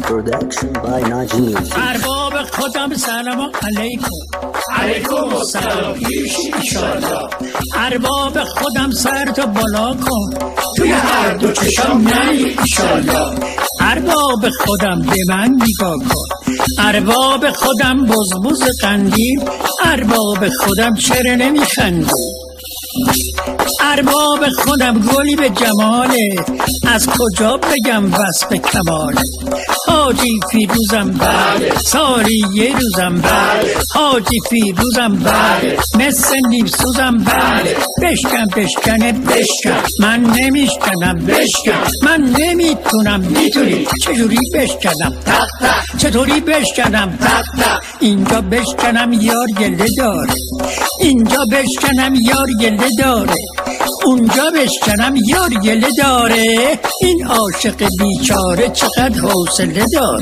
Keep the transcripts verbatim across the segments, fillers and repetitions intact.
Production by Naji Music. ارباب خودم سلام علیکم. علیکم السلام پیشی انشالله. ارباب خودم سرتو بالا کن، توی هر دو چشم نی انشالله. ارباب خودم به من نگاه کن، ارباب خودم بزبز قندیل، ارباب خودم چرا نمیخندی؟ ارباب خودم گلی به جماله، از کجا بگم وصف کماله؟ حاجی فیروزم بله، سالی یه روزم بله، حاجی فیروزم بله، مثل نیمسوزم بله. بشکن بشکنه بشکن، من نمیشکنم بشکن، من نمیتونم میتونی. چجوری بشکنم؟ تق تق. چطوری بشکنم؟ تق تق. اینجا بشکنم یار گله داره، اینجا بشکنم یار گله داره، اونجا بشکنم یار گله داره. این عاشق بیچاره چقدر حوصله داره.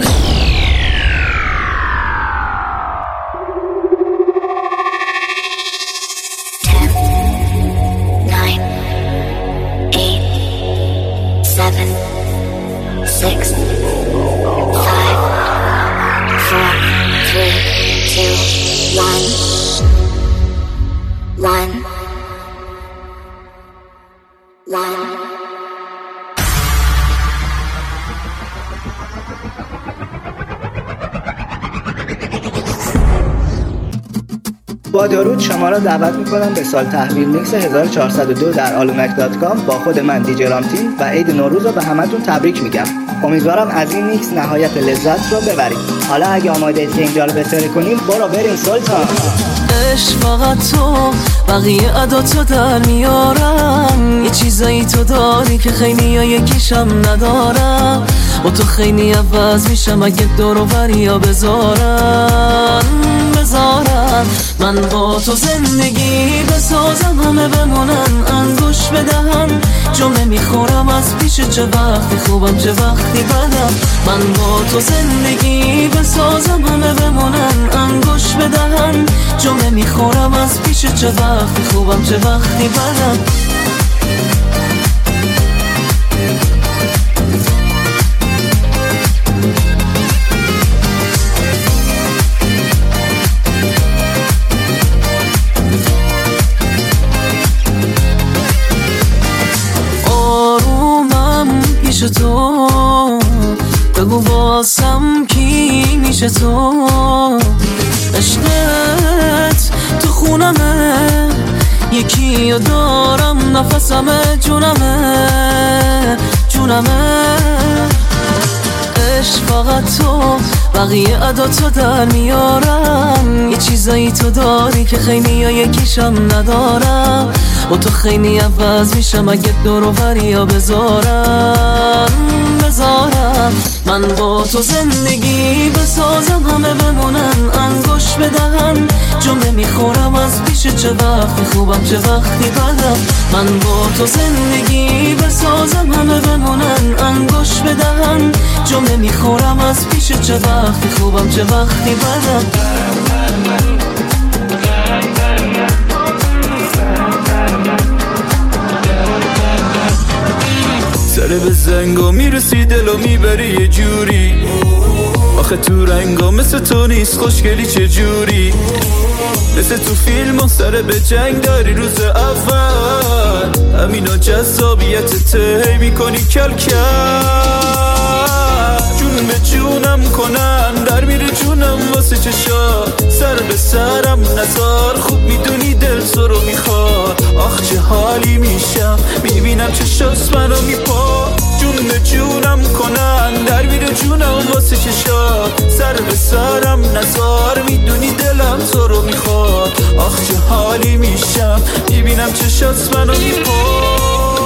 با درود شما را دعوت میکنم به سال تحویل میکس هزار و چهارصد و دو در آلومک دات کام. با خود من دیجی رامتین و عید نوروز رو به همتون تبریک میگم. امیدوارم از این میکس نهایت لذت رو ببرید. حالا اگه آماده اید که اینجا رو بسره کنیم، برو بریم سلطان. عشق فقط تو، بقیه عداتو در میارم. یه چیزایی تو داری که خیلی ها یکیشم ندارم. با تو خیلی عوض میشم اگه دور و بریا بذارم بذارم. من با تو زندگی بسازم، همه بمونن انگوش بدهم. جمله میخورم از پیش، چه وقتی خوبم چه وقتی بدم. من با تو زندگی بسازم، همه بمونن انگوش بدهم. جمله میخورم از پیش، چه وقتی خوبم چه وقتی بدم. تو بگو واسم کی میشه تو؟ عشقت تو خونمه، یکی رو دارم نفسمه، جونمه جونمه. عشق فقط تو، بقیه عداتو در میارم. یه چیزایی تو داری که خیلی ها یکیشم ندارم. با تو خیلی عوض میشم اگه دور و بریا بذارم بذارم. من با تو زندگی بسازم، همه بمونن انگوش بدهم. جمله میخورم از پیش، چه وقتی خوبم چه وقتی بدم. من با تو زندگی بسازم، همه بمونن انگوش بدهم. جمله میخورم از پیش، چه وقتی خوبم چه وقتی بدم. سر به زنگا میرسی دلو میبری یه جوری. آخه تو رنگا مثل تو نیست خوشگلی چه جوری. مثل تو فیلم ها سر به جنگ داری روز اول. همینا جذابیت هی میکنی کل کل. جون به جونم کنن در میره جونم واسه چشا. سر به سرم نزار، خوب میدونی دل تو رو میخواد. آخ چه حالی میشم میبینم چشاس منو میپا. جون به جونم کنن در میره جونم واسه چشا. سر به سرم نزار، میدونی دلم تو رو میخواد. آخ چه حالی میشم میبینم چشاس منو میپا.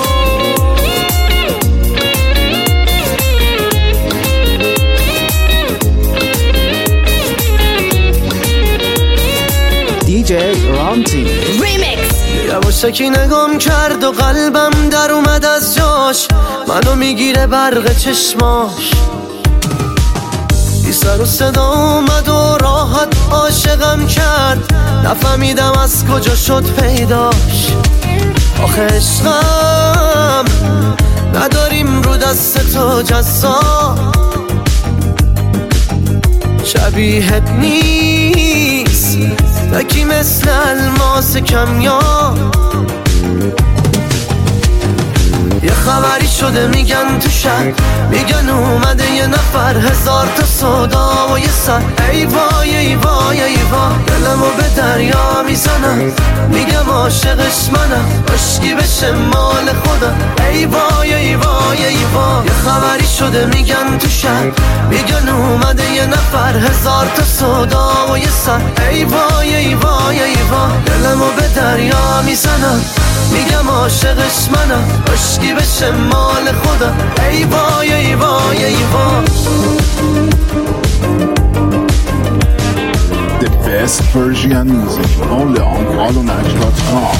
دیجی رامتین ریمیکس. یواشکی نگام کرد و قلبم در اومد از جاش. منو میگیره برق چشماش. بی سر و صدا اومد و راحت عاشقم کرد. نفهمیدم از کجا شد پیداش. آخه عشقم نداریم رو دست تو جزا. شبیهت نیست، نکی مثل الماس کمیاب. یه خبری شده میگن تو شهر، میگن اومده یه نفر، هزار تا صدا و یه سر. ای وای ای وای ای وای، دلمو به دریا میزنم، میگم عاشقش منم، عشقی بشه مال خودم. ای وای ای وای ای وای، یه خبری شده میگن تو شهر، میگن اومده یه نفر، هزار تا صدا و یه سر. ای وای ای وای ای وای، دلمو به دریا میزنم، میگم عاشقش منم، عشقی بشه مال خودم. ای وای ای وای ای وای. The best Persian music only on alunach dot com.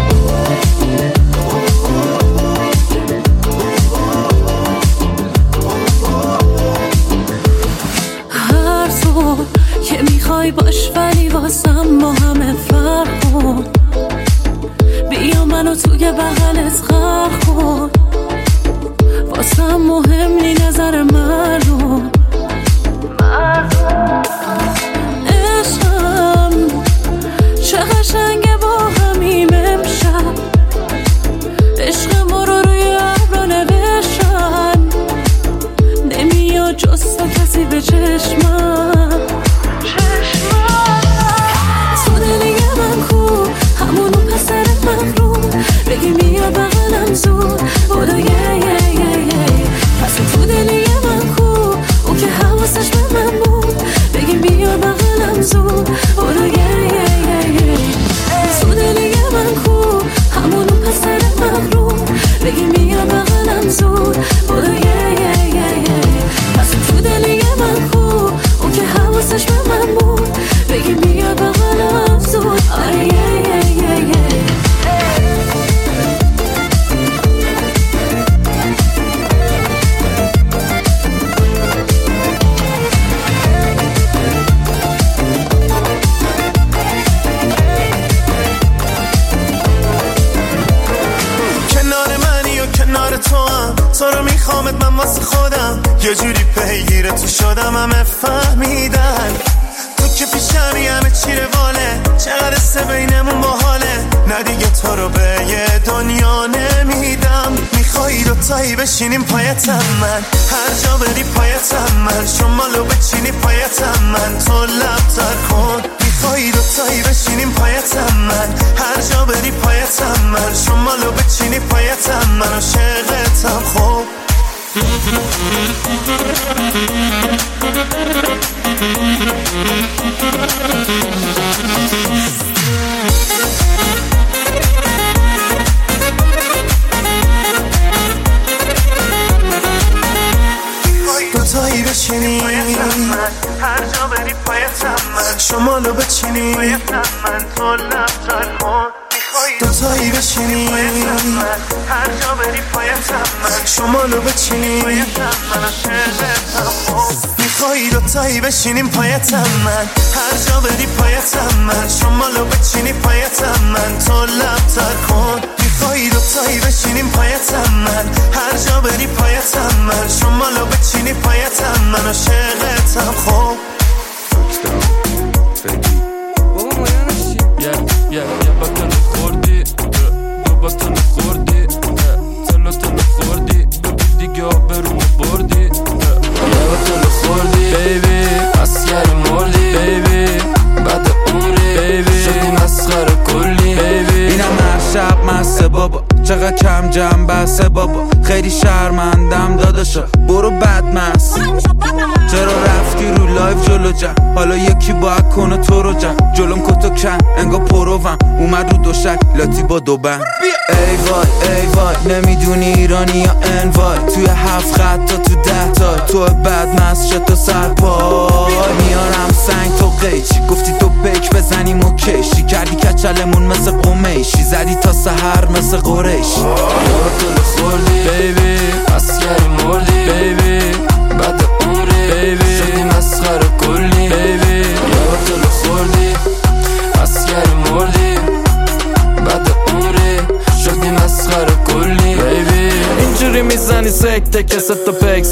هر طور که میخوای باش، ولی واسم ما همه فرق کن. بیا منو توی بغلت غرق کن، واسم مهم نی نظر مردم. عشقم چه قشنگه با همیم امشب، عشق ما رو روی ابرا نوشتن، نمیاد جز تو کسی به چشمم. تو دلی من کو، همونو پسر مغروم، بگی میا بغلم زود، بودو یه یه یه یه. پس تو دلی من کو، اون که حواسش به من بود، بگی میا بغلم زود، بودو یه یه یه یه. تو دلی من کو، همونو پسر مغروم، بگی میا بغلم زود، بودو یه یه یه یه. پس تو دلی من کو، اون که حواسش به من بود، بگی میا بغلم زود، آره یه یه یه یه. تو رو میخوامت من واسه خودم، یه جوری پیگیر تو شدم، همه فهمیدن تو که پیشمی، همه چی رواله، چقدر سه بینمون باحاله. نه دیگه تو رو به یه دنیا نمیدم، میخوایی دوتایی بشینیم پایتم من، هر جا بری پایتم من، شمالو بچینی پایتم من، تو لبتر کن. میخوایی دوتایی بشینیم پایتم من، هر جا بری پایتم من، شمالو بچینی پایتم من، عاشقتم خوب. دوتایی بچینی هر جا بری پایتم من، شمالو بچینی پایتم من، تو لبتر کن. دوتایی بچینی هر جا بری پایتم من، شمالو بچینی پایتم من، عاشقتم خوب. میخوایی دوتایی بشینیم پایتم من، هر جا بری پایتم من، شمالو بچینی پایتم من، تو لبتر کن. میخوایی دوتایی بشینیم پایتم من، هر جا بری پایتم من، شمالو بچینی پایتم من، عاشقتم خوب. یه یه بطن خوردی، دو بطن خوردی، تلاتن خوردی، دیگه آبرومو بردی. یه بطن خوردی بیبی، اسیر مردی بیبی، بعد عمری بیبی، شدی مسخره کلی بیبی. اینم هر شب مسته بابا، چقدر کم جمع بسته بابا، خیلی شرمندم داداشا، برو بدمست. چرا رفتی رو لایف جلو جم، حالا یکی باید کنه تو رو جم، جلوم کتو کن انگا پروم، اومد رو دوشک لاتی با دو بند. ای وای ای وای، نمیدونی ایرانی یا انوای، توی هفت خط تا تو ده تا، تو بدمست شد تا سر پای. میارم سنگ تو قیچی، گفتی تو بک بزنیم و کشی، کردی کچلمون مثل قمیشی، زدی تا سحر مثل قریشی. یارو دل خوردی بیبی، اسیر مردی بیبی، بعد عمری بیبی، شدی مسخره کلی بیبی. یارو دل خوردی، اسیر مردی، بعد عمری، شدی مسخره کلی بیبی. اینجوری میزنی سکته که ست تا پک سک، روی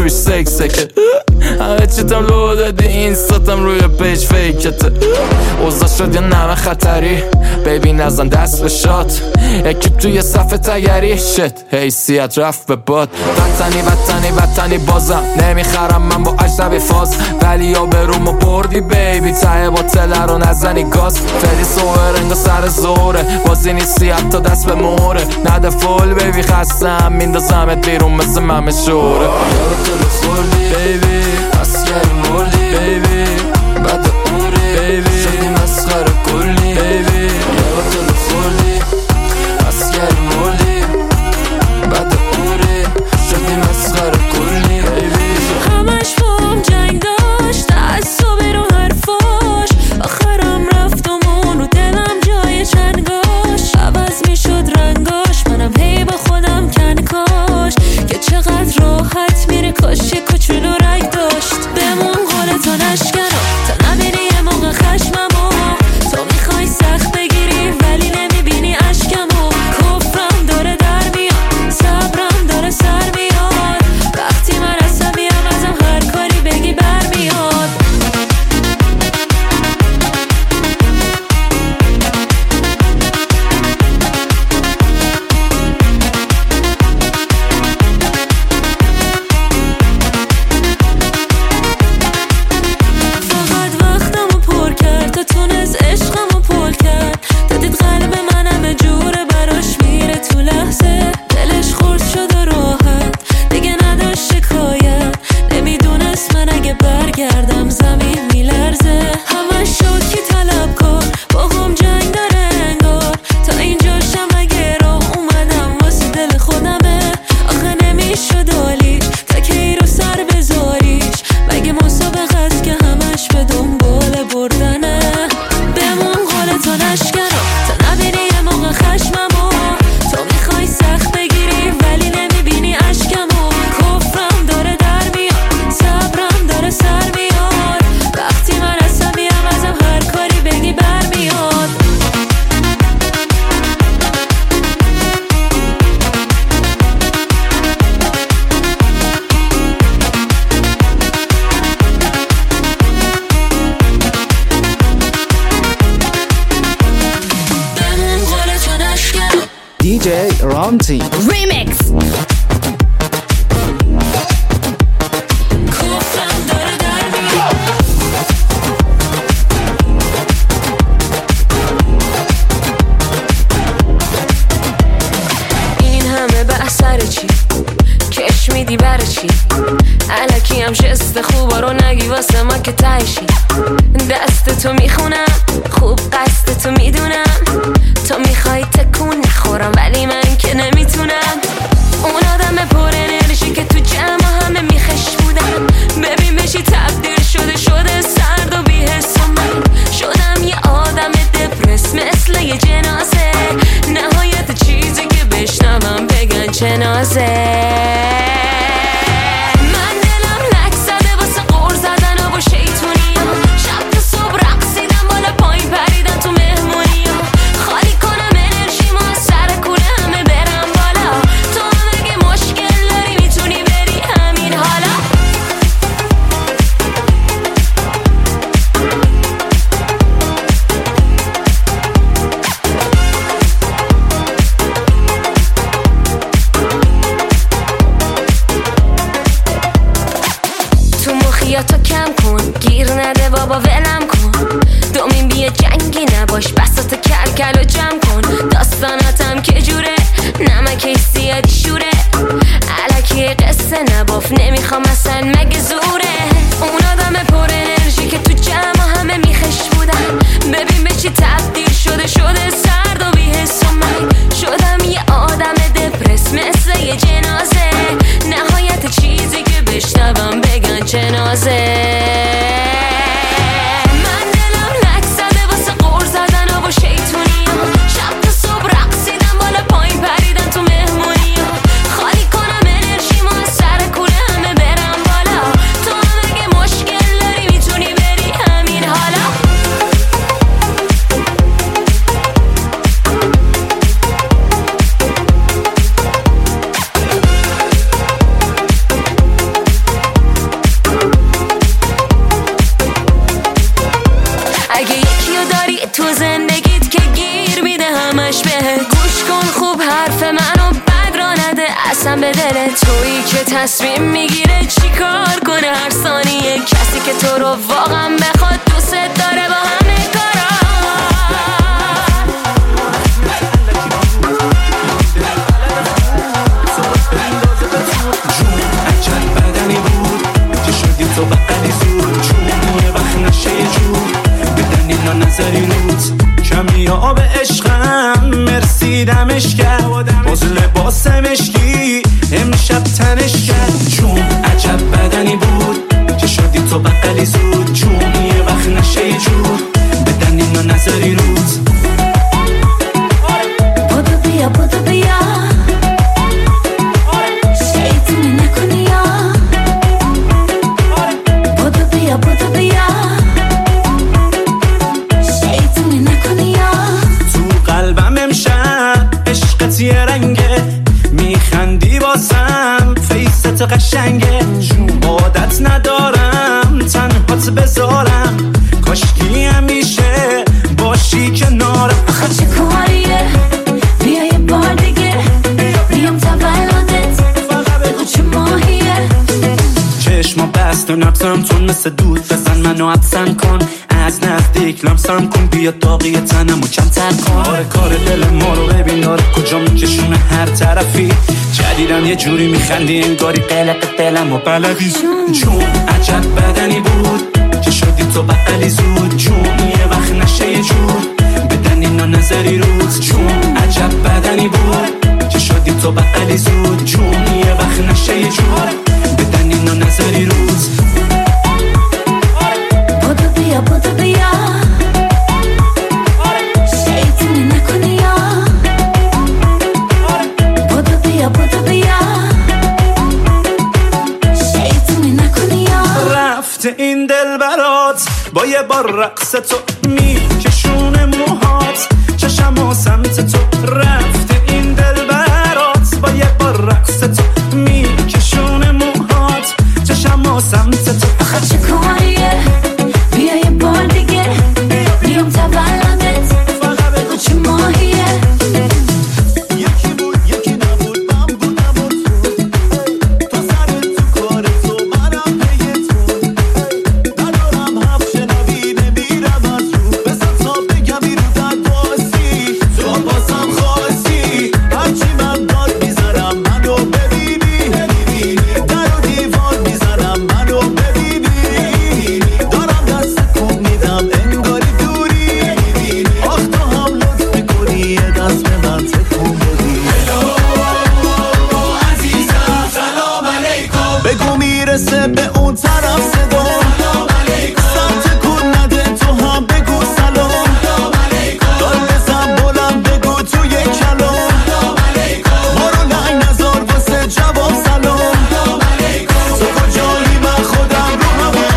توش سک سکه همه چیتم لو دادی اینستاتم روی پیج فیکته اوضاع شد یا نمه خطری بیبی نزن دست به شات اکیب توی صفحه تگری شت حیثیت رفت به باد وطنی وطنی وطنی بازم نمیخرم من با اجنبی فاز ولی یا برومو بردی بیبی ته با تله رو نزنی گاز فری سوه رنگ و سر زوره بازی نیستی حتی دست به موره نده فول بیبی خستم میندازمت بیرون مثل ممه شوره یارو تو خوردی بیبی اسکر مردی بیبی بعد عمری بیبی شدی مسخره کلی بیبی یارو تو خوردی اسکر مردی بعد عمری شدی مسخره کلی بیبی همش بام جنگ داشت تعصبی رو حرفاش آخرم رفتمون و دلم جای چنگاش عوض میشد رنگاش منم هی با خودم کنکاش که چقدر راحت میره کاش یه کوچولو رنگ داشت بمون قول تو نشکنم تا نبینی یه موقع خشممو تو میخوای سخت بگیری ولی نمیبینی اشکمو کفرم داره در میاد صبرم داره سر میاد وقتی من عصبیم ازم هر کاری بگی برمیاد فقط وقتمو پر کرد تا تونست عشقمو پل کرد دادید قلب منم جوره براش میره تو لحظه دلش خورد شد و راحت دیگه نداشت شکایت نمیدونست من اگه برگردم زمین میلرزه همش شوکی طلب کن با هم جنگ داره انگار تا اینجاشم اگه راه اومدم واسه دل خودمه آخه نمیشد عالیش تا کی رو سر بذاریش مگه مسابقه است که همش به دنبال بردنه بمون قول تو نشکنم تا نبینی یه موقع خشممو تو میخوای سخت بگیری ولی نمیبینی اشکمو کفرم داره در میاد صبرم داره سر میاد وقتی من عصبیم ازم هر کاری بگی برمیاد بمون قول تو نشکنم دی جی رامتین ریمیکس کفرم داره در میاد این همه به اثر چی کش میدی برای چی الکی هم شست خوبا رو نگی واسه ما که تایشی دست تو میخونم خوب قصد تو میدونم تو میخوای تکون نخورم ولی من که نمیتونم اون آدم پر انرژی که تو جمع همه میخش بودم ببین بشی تبدیل شده شده سرد و بی‌حس و من شدم یه آدم دپرس مثل یه جنازه نهایت چیزی که بشنوم بگن چه نازه من دلم لک زده واسه قور زدن و شیطونی ها شب تا صبح رقصیدم بالا پایین پریدن تو مهمونی ها خالی کنم انرژی ما سر کوله همه برم بالا تو هم اگه مشکل داری میتونی بری همین حالا تو مخیاتو کم کن گیر نده بابا ولم کن دومین بیه جنگی نباش بساط کل کل و جمع کن داستاناتم که جوره نمک زیادی شوره الکی قصه نباف نمیخوام اصلا مگه زوره اون آدم پر انرژی که تو جمع همه میخش بودن ببین به چی تبدیل شده شده سرد و بی‌حس و من شدم یه آدم دپرس مثل یه جنازه نهایت چیزی که بشنوم بگن چه نازه من دلم لک زده واسه قور زدن و شیطونی ها شب تا صبح رقصیدم بالا پایین پریدن تو مهمونی ها خالی کنم انرژی ما سر کوله همه برم بالا تو هم اگه مشکل داری میتونی بری همین حالا دلم به دل تویی که تصمیم میگیره چی کار کنه هر ثانیه، کسی که تو رو واقعا بخواد دوست داره با همه کارا. جون عجب بدنی بود که شدی تو بقلی زود، چون یه وقت نشه یه جور بدن اینا نظری روت. کمی آب عشقم مرسی دمش کرد، باز لباس مشکی امشب تنش کرد. جون عجب بدنی بود که شدی تو بقلی زود، جون یه وقت نشه یه جور بدن اینا نظری روت. بودو بیا بودو بیا شیطونی نکنی یا، بودو بیا بودو بیا شیطونی نکنی یا. تو قلبم امشب عشقت یه رنگه، میخندی باسم فیست قشنگه. جون عادت ندارم تنهات بذارم، کاشکی همیشه باشی کنارم. آخه چه کاریه بیا یه بار دیگه بیام تولدت بگو چه ماهیه. چشما بست و نبزم تون مثل دود، بزن منو حبسم کن از نزدیک لمسم کن، بیا داغی تنمو کمتر کن. آره کار دل ما رو ببین داره کجا میکشونه هر طرفی، جدیدم یه جوری میخندی انگاری قلق دلم و بلدی. جون عجب بدنی بود که شدی تو بقلی زود، جون یه وقت نشه یه جور بدن اینا نظری روز. جون عجب بدنی بود که شدی تو بقلی زود، جون یه وقت نشه یه جور بدن اینا نظری روز. بودو بیا بودو بیا شیطونی نکنی یا، بودو بیا بودو بیا شیطونی نکنی یا. رفته این دل برات با یه بار رقص تو میکشونه موهات، چشم و سمت تو. رفته این دل برات با یه بار رقص تو میکشونه موهات، چشم و سمت تو. آخه چه کاریه بیا یه بار دیگه بیام تولدت بگو چه ماهیه. یکی بود یکی نبود من بودم و تو، تو سرت تو کار تو منم پی تو، ندارم حرف شنوی نمیرم از رو، بزن تا بگم این رو در باسی تو بازم خواستی، هرچی من داد میزنم منو ببینی، در و دیوار میزنم منو ببینی، دارم دست کن میدم انگاری دوری، آخ تو هم لطف میکنی یه دست به من تکون بدی. عزیزم سلام علیکم بگو میرسه به اون طرف صدا، سمت کن نده تو هم بگو سلام، دار بزن بلند بگو توی کلام، ما رو لنگ نزار واسه جواب سلام، تو کجایی من خودم رو هوا.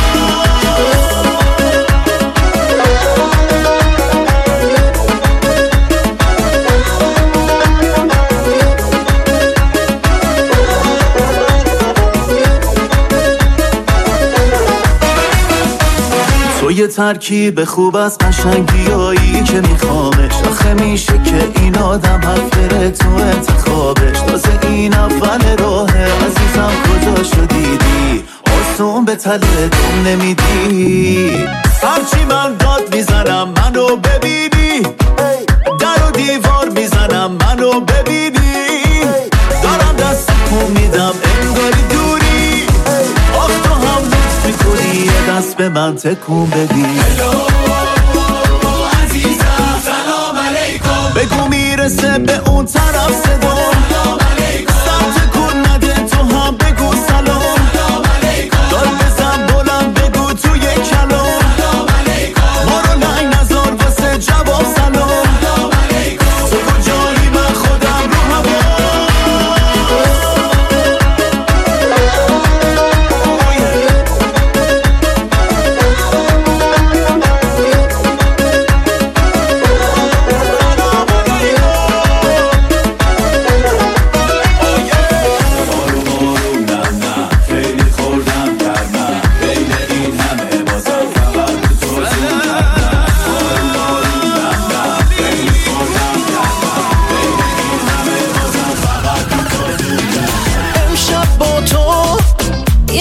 تو یه ترکیب خوب از قشنگیایی که میخوامش، آخه میشه که این آدم حق بره تو انتخابش، تازه این اول راهه عزیزم کجا شدیدی، آسون به تله دم نمیدی، هرچی من داد میزنم منو ببینی، در و دیوار میزنم منو ببینی، دارم دست کن میدم انگاری دوری، آخ تو هم لطف میکنی یه دست به من تکون بدی. عزیزم سلام علیکم بگو میرسه به اون طرف صدا، سمت کن نده تو هم بگو سلام، دار بزن بلند بگو توی کلام، ما رو لنگ نزار واسه جواب سلام، تو کجایی من خودم رو هوا.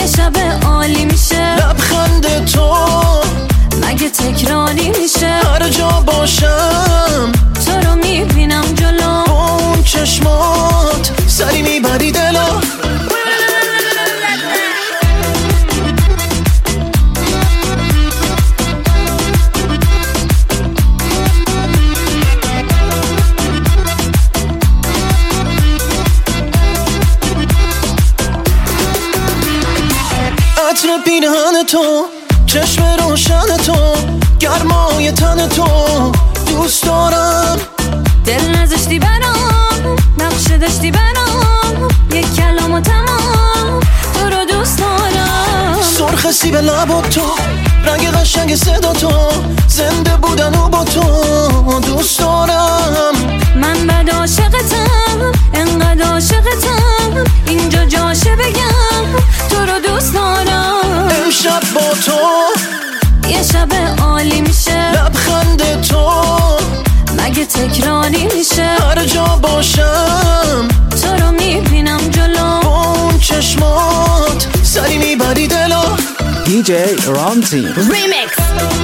یه شب عالی میشه، لبخند تو مگه تکراری میشه، هر جا باشم تو رو میبینم جلو، با اون چشمات سری میبری دلو. عطر پیرهن تو، چشم روشن تو، گرمای تن تو دوست دارم. دل نذاشتی برام، نقشه داشتی برام، یک کلام و تمام تو رو دوست دارم. سرخ سیب لبات تو، رنگ قشنگ صدا تو، زنده بودن و با تو دوست دارم. من بد عاشقتم، انقدر عاشقتم، اینجا جاشه بگم تو رو دوست دارم. امشب با تو یه شب عالی میشه، لبخند تو مگه تکراری میشه، هر جا باشم تو رو میبینم جلو، با اون چشمات سری میبری دلو. دی جی رامتین ریمیکس.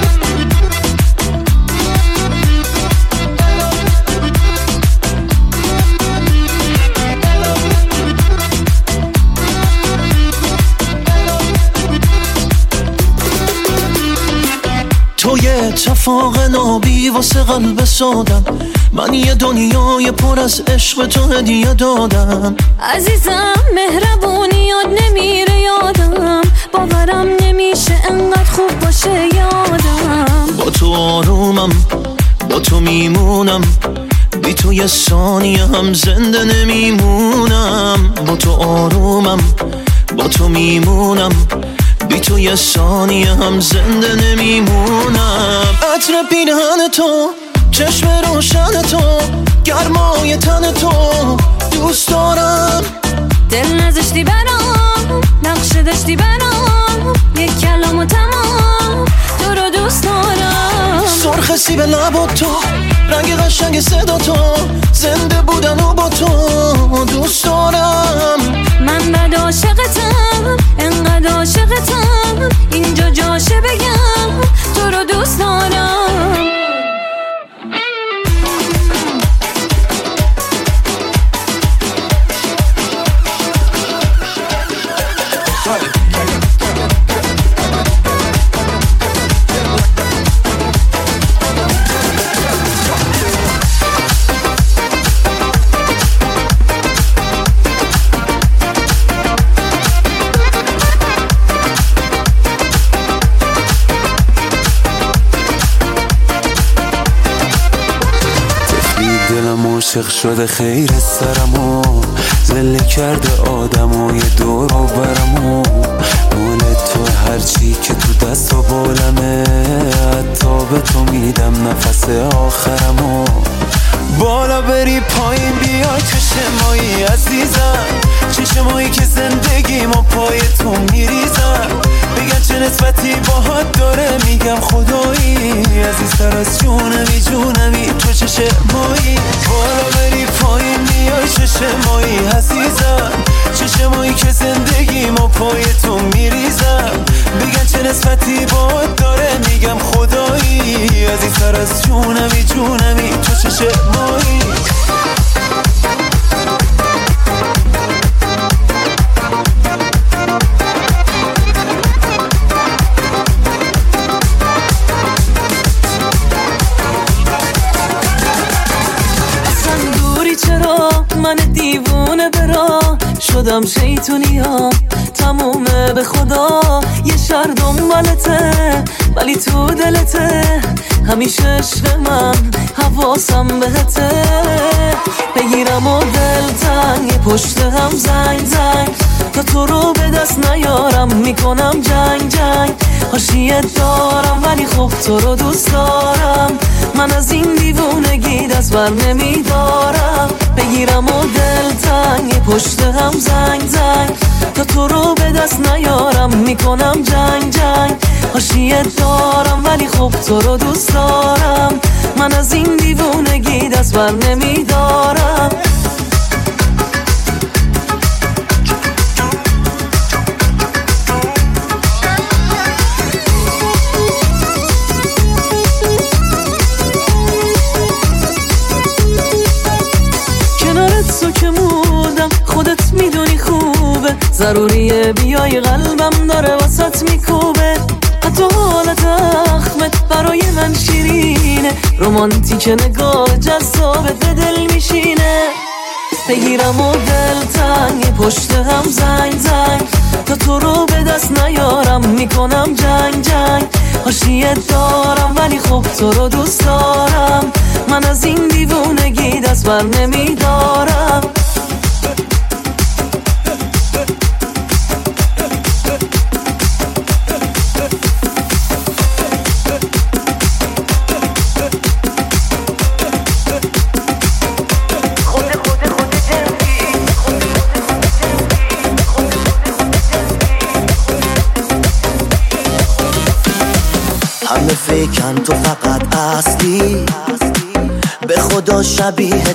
تو یه اتفاق نابی واسه قلب سادم، من یه دنیای پر از عشق تو هدیه دادم. عزیزم مهربونیات نمیره یادم، باورم نمیشه انقدر خوب باشه یادم. با تو آرومم، با تو میمونم، بی تو یه ثانیه هم زنده نمیمونم. با تو آرومم، با تو میمونم، بی تو یه ثانیه هم زنده نمیمونم. عطر پیرهن تو، چشم روشن تو، گرمای تن تو دوست دارم. دل نذاشتی برام، نقشه داشتی برام، یک کلام و تمام تو رو دوست دارم. سرخ سیب لبات تو، رنگ قشنگ صدا تو، زنده بودن و با تو دوست دارم. من بد عاشقتم، انقدر عاشقتم، اینجا جاشه بگم تو رو دوست دارم. عاشق شده خیر سرمو، زله کرده آدمو یه دور و برمو، مال تو هرچی که تو دست و بالمه، حتی به تو میدم نفس آخرمو. بالا بری پایین بیای چشمایی عزیزم، چشمایی که زندگیمو پای تو میریزم. بگن چه نسبتی باهات داره، میگم خدایی عزیزتر از جونمی جونمی تو چشمایی. بالا بری پایین بیای چشمایی عزیزم، چشمایی که زندگیمو پای تو میریزم. بگن چه نسبتی باهات داره، میگم خدایی عزیزتر از جونمی جونمی تو چشمایی. من دیوونه برا شدم شیطونیا، تمومه به خدا یه شهر دنبالته، ولی تو دلته همیشه عشق من، حواسم بهته. بگیرم و دلتنگ پشت هم زنگ زنگ، تا تو رو به دست نیارم میکنم جنگ جنگ. حاشیت دارم ولی خب تو رو دوست دارم، من از این دیوونگی دست بر نمیدارم. بگیرم و دلتنگ پشت هم زنگ زنگ، تا تو رو به دست نیارم میکنم جنگ جنگ. حاشیت دارم ولی خب تو رو دوست دارم، من از این دیوونگی دست بر نمیدارم. ضروریه بیای قلبم داره واسط میکوبه حتی حالت اخمت برای من شیرینه رومانتیک نگاه جذابت به دل میشینه بگیرم و دل تنگ پشت هم زنگ زنگ تا تو رو به دست نیارم میکنم جنگ جنگ حاشیت دارم ولی خب تو رو دوست دارم من از این دیوونگی دست بر نمیدارم همه فکرن تو فقط اصلی به خدا شبیه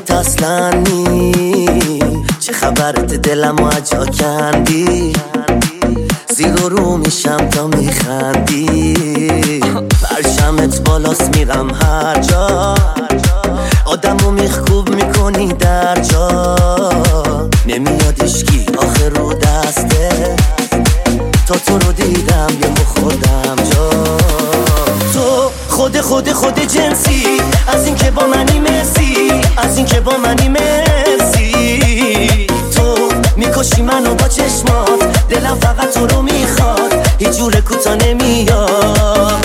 تسلنی چه خبرت دلم و اجا کندی زیر و رو میشم تا میخندی برشمت بالاست میرم هر جا آدمو میخکوب میکنی در جا نمیاد اشکی آخر رو دسته تا تو رو دیدم یه خوردم جا تو خود خود خود جنسی از این که با منی مرسی از این که با منی مرسی تو میکشی منو با چشمات دلم فقط تو رو میخواد هیچ جور کوتا نمیاد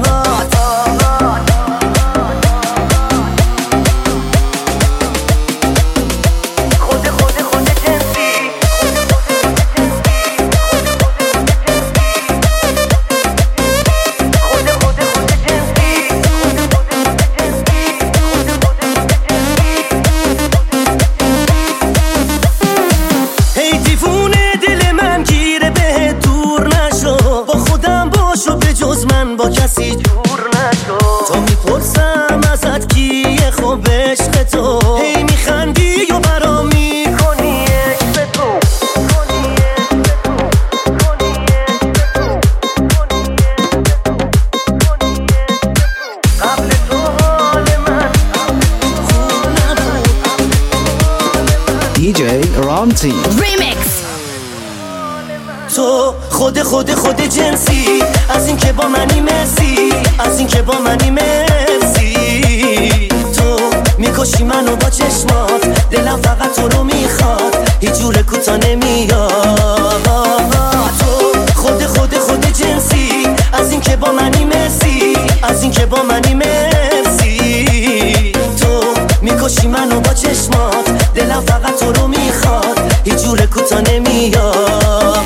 با کسی جور نشو تو میپرسم ازت کیه خب عشق تو هی میخندی و برام میکنی عشق تو قبل تو حال من خوب نبود دی جی رامتی ریمیکس تو خود خود خود جنسی از این که با منی مرسی از این که با منی مرسی تو میکشی منو با چشمات دلم فقط تو رو میخواد هیچ جور کوتا نمیاد تو خود خود خود جنسی از این که با منی مرسی از این که با منی مرسی تو میکشی منو با چشمات دلم فقط تو رو میخواد هیچ جور کوتا نمیاد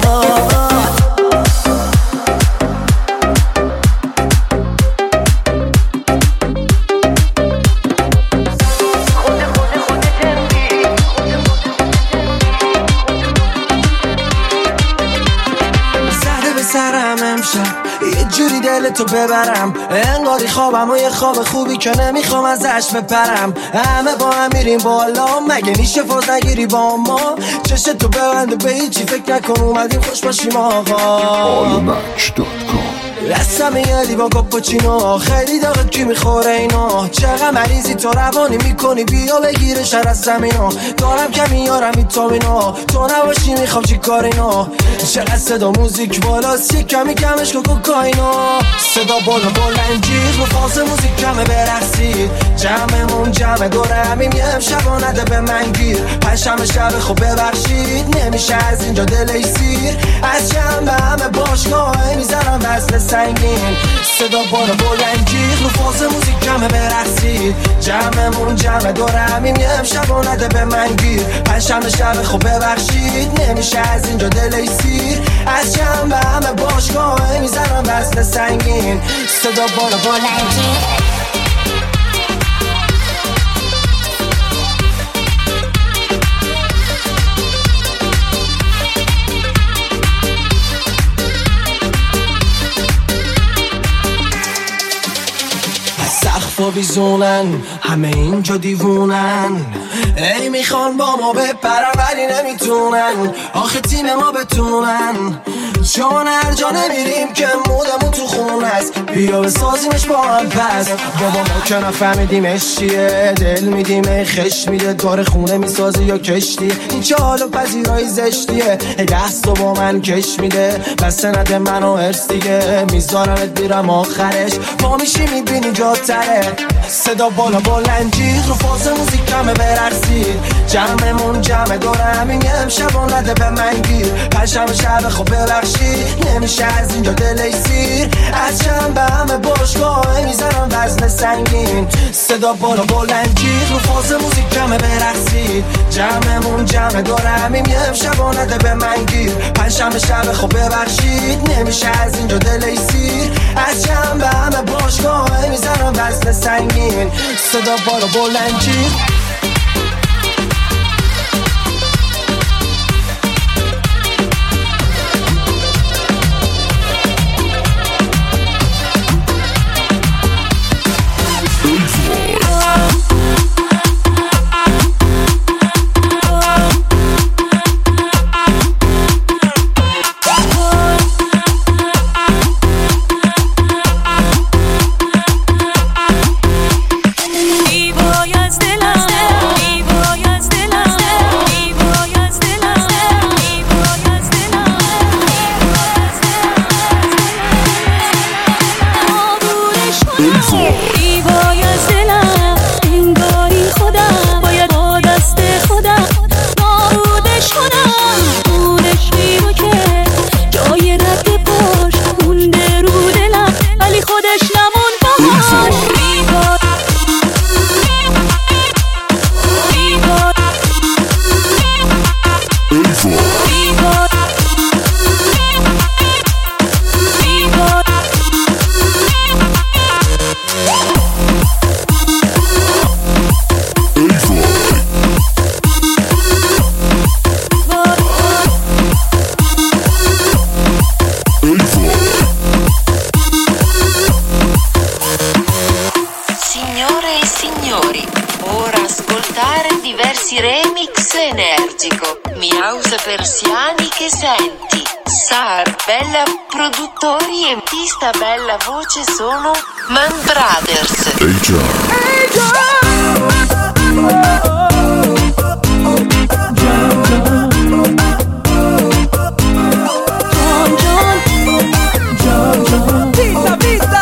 تو ببرم انگاری خوابم و یه خواب خوبی که نمیخوام ازش بپرم همه با هم میریم بالا مگه میشه فاز نگیری با ما چشت تو ببنده به هیچی فکر نکن اومدیم خوش باشیم آقا آلومک دات کام دستم یادی با کاپوچینو خیلی داغت کی میخوره اینا چقدر مریضی تو روانی میکنی بیا بگیره شر از زمینا دارم کمی یارم ویتامینا تو نباشی میخوام چی کار اینا چقدر صدا موزیک بالاست یه کمی کمش که کوکائینا صدا بالا بلنجیز با فاز موزیک کمه برقصید جمعمون جمع دوره همیم یه امشبا نده به من گیر پنجشنبه شب خب ببخشید نمیشه از اینجا دلی سیر از جمع همه باشگاه میزنم وزن سنگین صدا بالا بلنجیز با فاز موزیک کمه برقصید جمعمون جمع دوره همیم یه امشبا نده به من گیر پنجشنبه شب خب ببخشید نمیشه از اینجا دلی سیر از جمع همه باشگاه میزنم وزن سنگین صدا بالا بلنجیز سقفا بیزونن همه اینجا دیوونن ای میخوان با ما بپرن ولی نمیتونن آخه تیم ما بتونن جان هر جا نمیریم که مودمون تو خون هست، بیا بسازیمش با هم پس. بابا ما که نفهمیدیمش چیه، دل میدیم خش میده دور خونه میسازه یا کشتی. این چه حالا پذیرایی زشتیه، دست با من کش میده بس نده منو ارس دیگه. میذارمت بیرم آخرش پا میشی میبینی جا تره. صدا بالا بلنجید رو فاز موزیک کمه برقصید، جمعمون جمع دوره همین امشب و نده به من گیر. پشم شب خب ببخشید نمیشه از اینجا دلی سیر، از چند به همه باشگاه میزنم وزن سنگین. صدا بالا بلنجید رو فاز موزیک کمه برقصید، جمعمون جمع دوره همین امشب و نده به من گیر. پشم شب خب ببخشید نمیشه از اینجا دلی سیر، از چند به همه باشگاه میزنم وزن سنگین. صدا بالا بلنجید Persiani che senti, Sar, Bella produttori e pista bella voce sono Man Brothers. Hey John. Hey John. Pista, pista.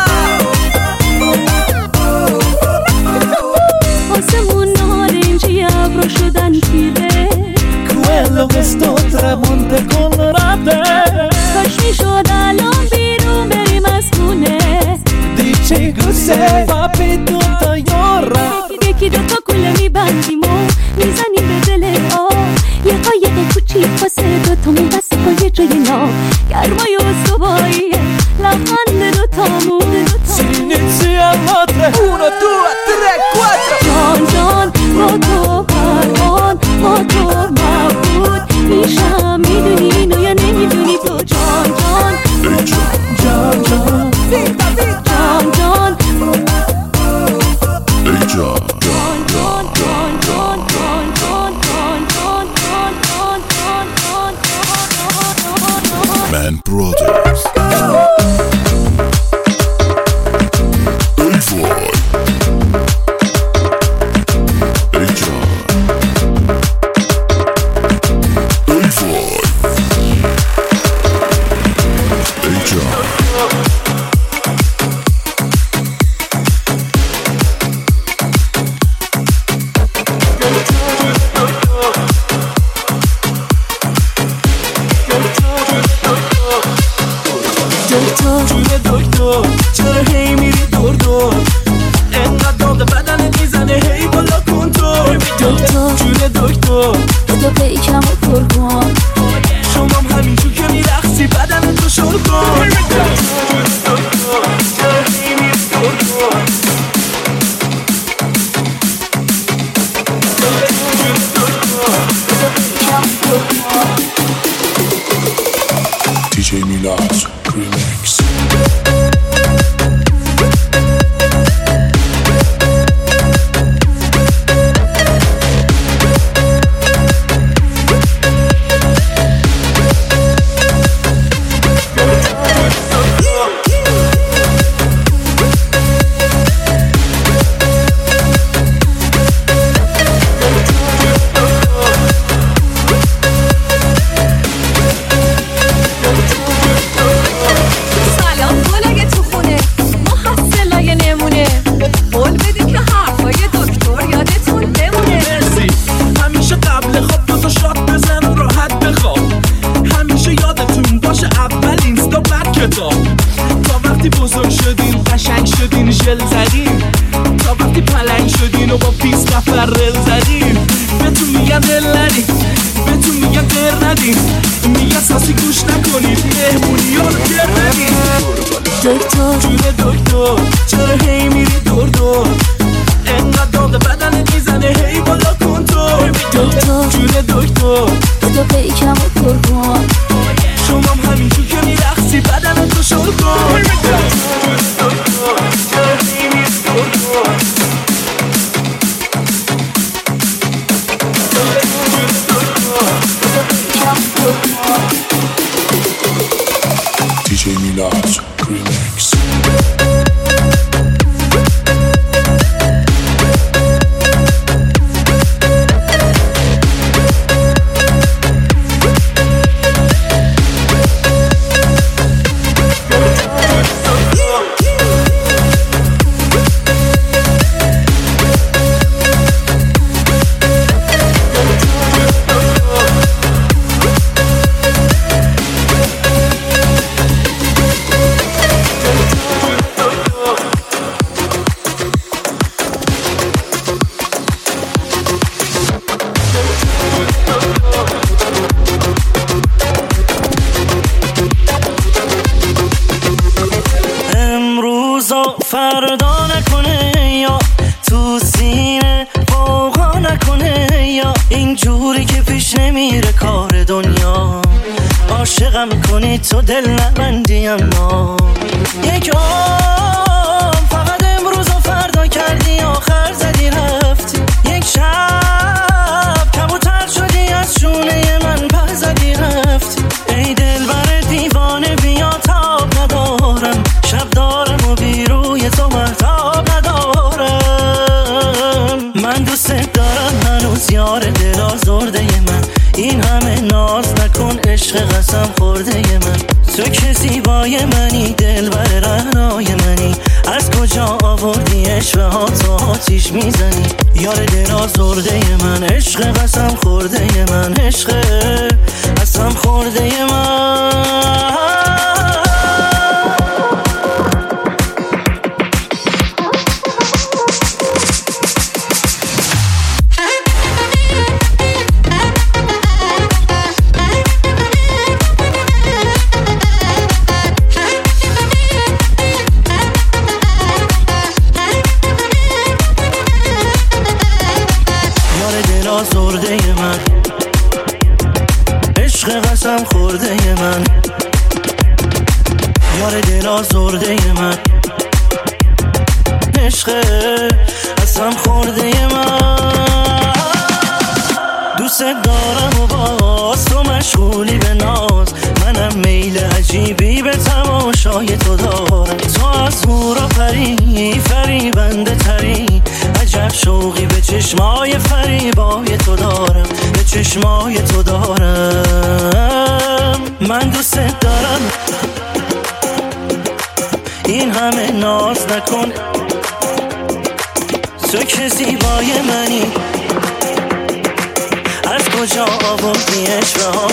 آسمون نارنجی ابرو شدن تیره، quello che sto tramonte con rate. کاش میشد الان بیرون بریم از خونه. Dici cos'è papi tutta یارا، یکی دوتا کوله میبندیم و میزنیم به دل آب، یه قایق کوچیک واسه دوتامون بسه با یه جای ناب، گرمای استواییه لبخند دوتامون. Inizia a tre uno due tre quattro. جان جان با تو پروان با تو مبود میشم، میدونی اینو یا نمیدونی تو. جان جان جان جان ویتا ویتا جان جان ای جان جان جان جان جان جان جان جان جان جان جان Man Brothers. دی جی میلاد ریمیکس. تا وقتی بزرگ شدین قشنگ شدین ژل زدین، تا وقتی پلنگ شدین و با پیس قفر رل زدین. بهتون میگن دل ندین، بهتون میگن در ندین، میگن ساسی گوش نکنید مهمونی ها رو در ندین. دکتر جونه دکتر چرا هی میری دور دور، انقدر داغ بدنت میزنه هی بالا کن تو. دکتر جونه دکتر بدا پیکم و پر کن، شما هم همینجور که میرخصی بدن تو شل کن. دی جی میلاد ریمیکس. فردا نکنه یا تو سینه قوقا نکنه یا اینجوری که پیش نمیره کار دنیا. عاشقم کنی تو دل نبندی اما یک عام فقط امروز و فردا کردی آخر زدی رفتی. یک شب کبوتر شدی از شونه من پر زدی رفتی. ای دل بر دیوانه بیا تاب ندارم، شب دارم و بیروی تو محتاب ندارم. من دوست دارم هنوز یار دل آزرده من، این همه ناز نکن عشق قسم خورده من. تو که زیبای منی دل بر رهنای منی، از کجا آوردی عشق ها تو آتیش میزنی. یار دل آزرده من عشق قسم خورده من، عشق قسم خورده من. آزرده من عشق قسم خورده من، یار دل آزرده من عشق قسم خورده من. دوست دارم و باز تو مشغولی به ناز، منم میل عجیبی به تماشای تو دارم. تو از هورا پری فریبنده تری، عجب شوقی به چشمای فریبای تو دارم، به چشمای تو دارم. من دوست دارم این همه ناز نکن، تو که زیبای منی از کجا آوردی عشقها.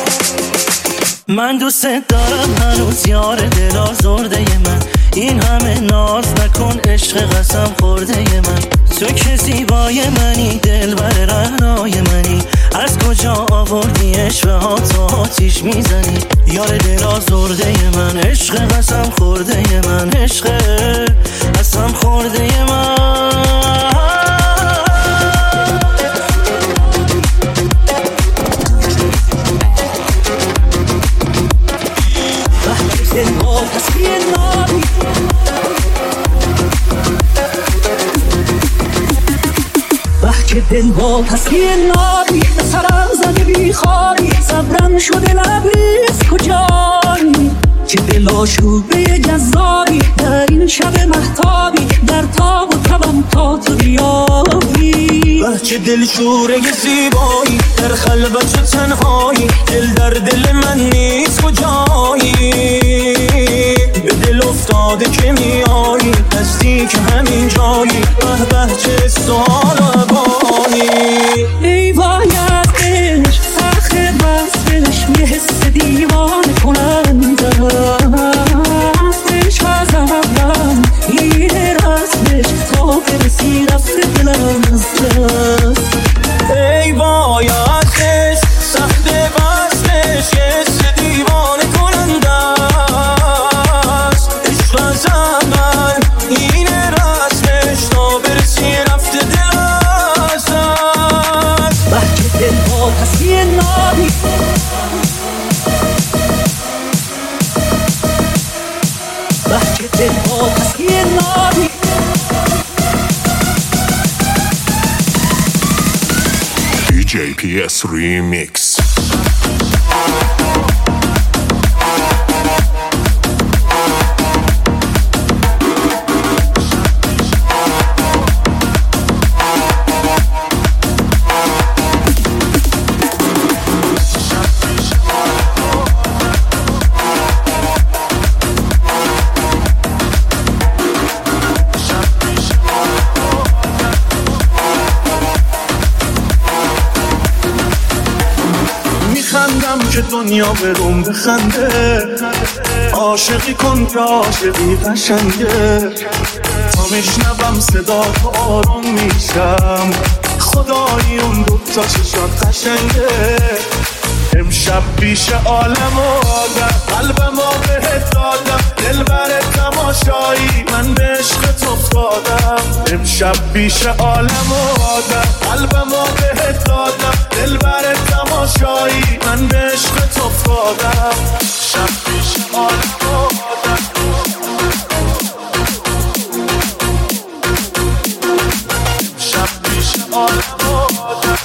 من دوست دارم هنوز یار دل آزرده من، این همه ناز نکن عشق قسم خورده من. تو که زیبای منی دل بر رهنای منی، از کجا آوردی عشق ها تو آتیش میزنی. یار دل آزرده من عشق قسم خورده من، عشق قسم خورده من. که دل با تصویر نابی به سرم زده بی خوابی، صبرم شده لبریز کجایی که دل آشوبه جذابی در این شب مهتابی، در تاب و تبم تا تو بیابی. بچه دل شوره زیبایی در خلوت و تنهایی، دل در دل من نیست کجایی. به دل افتاده که میایی نزدیک همین جایی، به به چه سال بانی. ای وای از عشق آخر وصفش یه حس دیوانه کننده است. پس یه ناری دی جی پی اس Remix. که دنیا بروم بخنده عاشقی کن که عاشقی قشنگه تا میشنوم صدا تو آروم میشم خدایی اون دوتا چشات قشنگه امشب پیش عالم و آدم قلبم ها بهت دادم دل بر تماشایی من به عشقت افتادم امشب پیش عالم و آدم قلبم ها بهت دادم دل بر تماشایی من به عشقت افتادم شب پیش عالم و آدم شب پیش عالم و آدم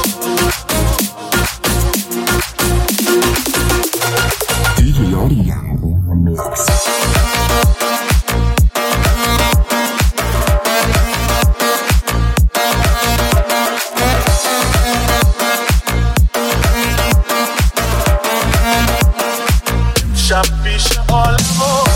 شب پیش عالم و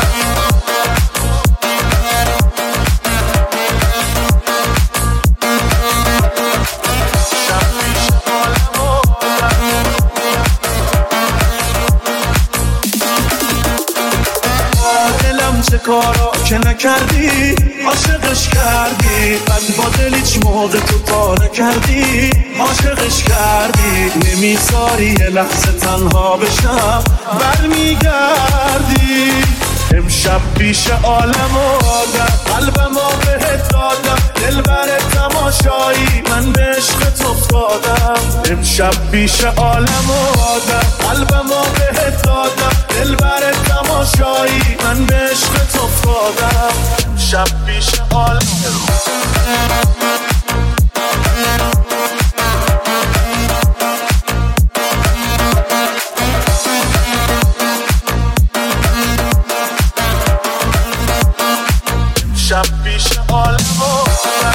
چه کارا که نکردی عاشقش کردی من با دل هیچ موقع تو پا نکردی عاشقش کردی نمیذاری یه لحظه تنها بشم برمیگردی امشب پیش عالم و آدم قلبم ها بهت دادم دل بر تماشایی من به عشقت افتادم امشب پیش عالم و آدم قلبم ها بهت دادم دل بر تماشایی من به عشقت افتادم شب پیش عالم شب پیش عالم و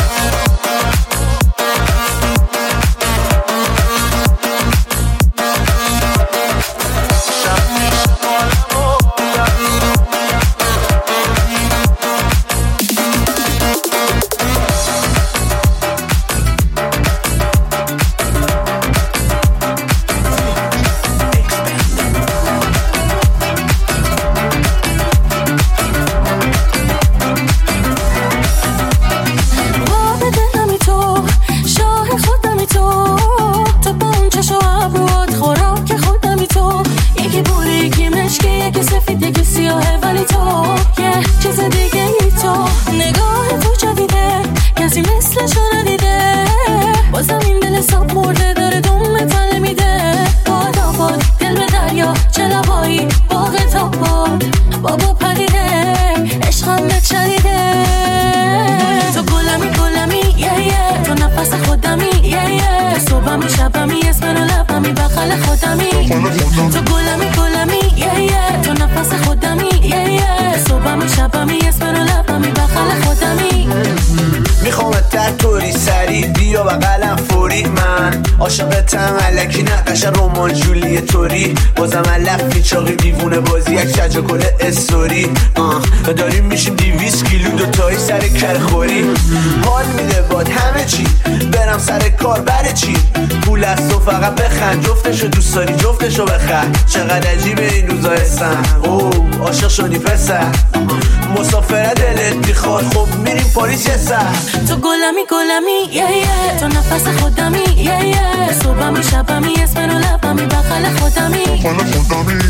عاشقتم الکی نقش رومان جولی توری بازم علف پیچاقی دیوونه بازی یک شجا کل استوری داریم میشیم دیویس کیلو دوتایی سر کرخوری حال میده باد همه چی برم سر کار بره چی پول از تو فقط بخند جفتشو دوست داری جفتشو بخند چقدر عجیبه این روزا هستم اوه عاشق شدی پسر مسافره دلت میخواد خب میریم پاریس یه سر تو گلمی گلمی یه یه تو نفس خودمی یه یه صبحمی شبمی اسم رو لبمی بغل خودمی بغل خودمی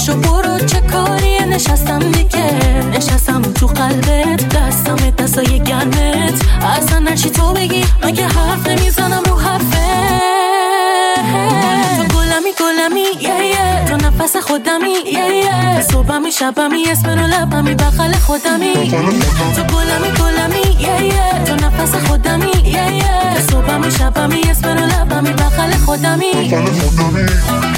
پاشو برو چه کاریه نشستم دیگه نشستم تو قلبت دستم دستای گرمت اصلا نچی تو بگی مگه حرف نمیزنم رو حرفه تو گلمی گلمی yeah, yeah. تو نفس خودمی yeah, yeah. صبحمی شبمی اسم رو لبمی بغل خودمی تو گلمی گلمی yeah, yeah. تو نفس خودمی yeah, yeah. صبحمی شبمی اسم رو لبمی بغل خودمی